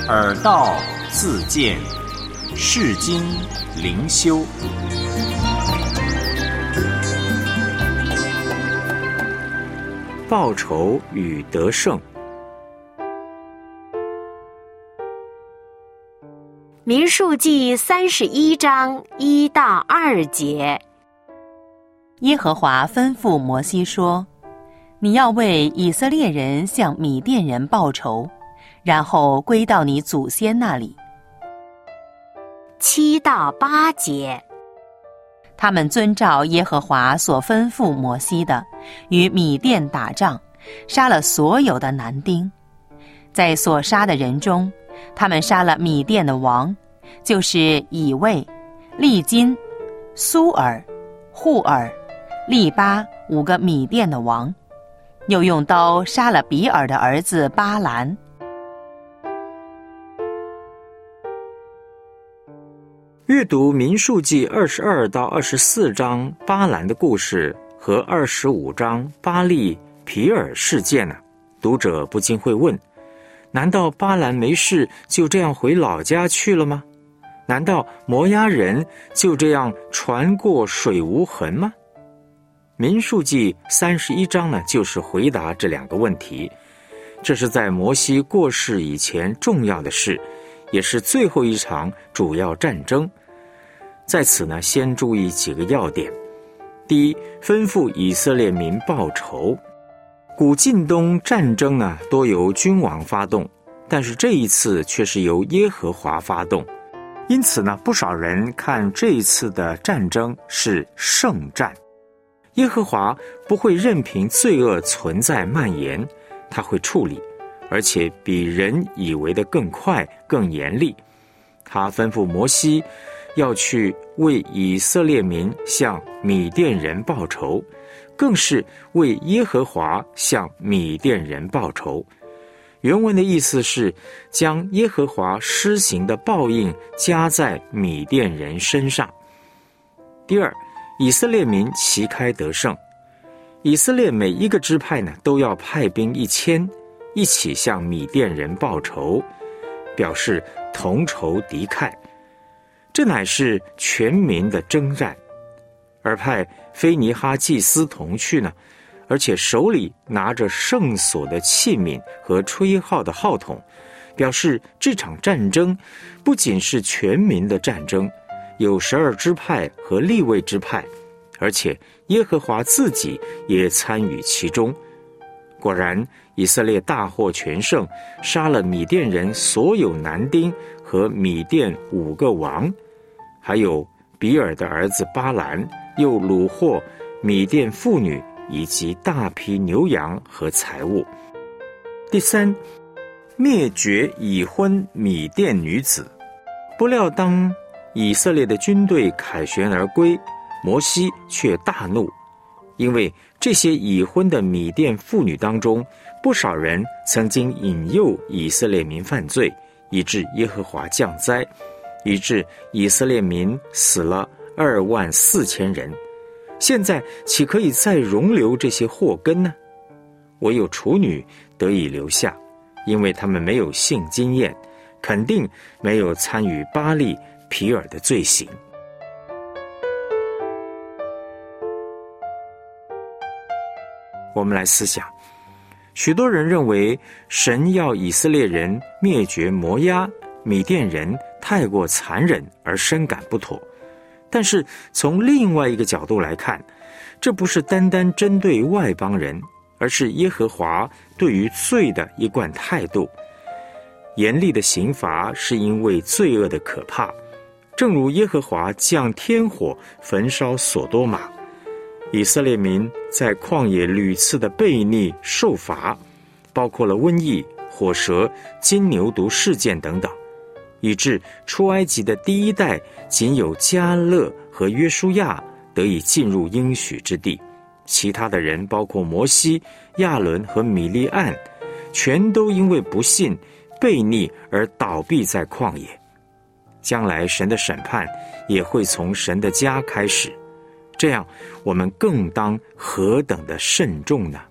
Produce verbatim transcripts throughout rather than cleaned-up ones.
耳道自见，世经灵修。报仇与得胜。 民数记三十一章一到二节。 耶和华吩咐摩西说：你要为以色列人向米甸人报仇，然后归到你祖先那里。 七到八节。 他们遵照耶和华所吩咐摩西的，与米甸打仗，杀了所有的男丁。在所杀的人中，他们杀了米甸的王，就是以卫、利金、苏尔、户尔、利巴五个米甸的王，又用刀杀了比尔的儿子巴兰。 阅读民数记二十二到二十四章巴兰的故事和二十五章巴利皮尔事件呢，读者不禁会问：难道巴兰没事就这样回老家去了吗？难道摩押人就这样船过水无痕吗？民数记三十一章呢，就是回答这两个问题。这是在摩西过世以前重要的事，也是最后一场主要战争。在此呢，先注意几个要点。第一，吩咐以色列民报仇。古近东战争呢，多由君王发动，但是这一次却是由耶和华发动。因此呢，不少人看这一次的战争是圣战。耶和华不会任凭罪恶存在蔓延，他会处理，而且比人以为的更快更严厉。他吩咐摩西要去为以色列民向米甸人报仇，更是为耶和华向米甸人报仇。原文的意思是将耶和华施行的报应加在米甸人身上。第二，以色列民旗开得胜。以色列每一个支派呢，都要派兵一千，一起向米甸人报仇，表示同仇敌忾。这乃是全民的征战。而派非尼哈祭司同去呢，而且手里拿着圣所的器皿和吹号的号筒，表示这场战争不仅是全民的战争，有十二支派和利未支派，而且耶和华自己也参与其中。果然，以色列大获全胜，杀了米甸人所有男丁和米甸五个王，还有比尔的儿子巴兰，又掳获米甸妇女以及大批牛羊和财物。第三，灭绝已婚米甸女子。不料当以色列的军队凯旋而归，摩西却大怒，因为这些已婚的米甸妇女当中，不少人曾经引诱以色列民犯罪，以致耶和华降灾，以致以色列民死了二万四千人。现在岂可以再容留这些祸根呢？唯有处女得以留下，因为他们没有性经验，肯定没有参与巴利皮尔的罪行。我们来思想，许多人认为神要以色列人灭绝摩押、米甸人太过残忍而深感不妥。但是从另外一个角度来看，这不是单单针对外邦人，而是耶和华对于罪的一贯态度。严厉的刑罚是因为罪恶的可怕，正如耶和华降天火焚烧所多玛，以色列民在旷野屡次的悖逆受罚，包括了瘟疫、火蛇、金牛犊事件等等，以致出埃及的第一代仅有迦勒和约书亚得以进入应许之地，其他的人包括摩西、亚伦和米利暗，全都因为不信悖逆而倒闭在旷野。将来神的审判也会从神的家开始，这样我们更当何等的慎重呢？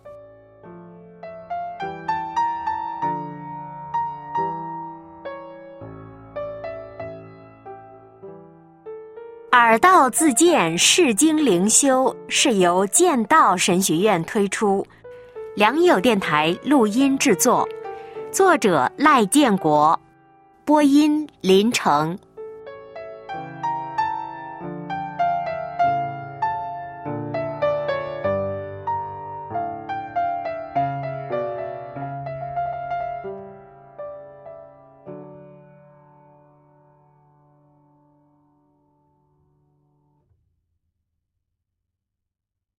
耳道自荐释经灵修是由剑道神学院推出，良友电台录音制作，作者赖建国，播音林成。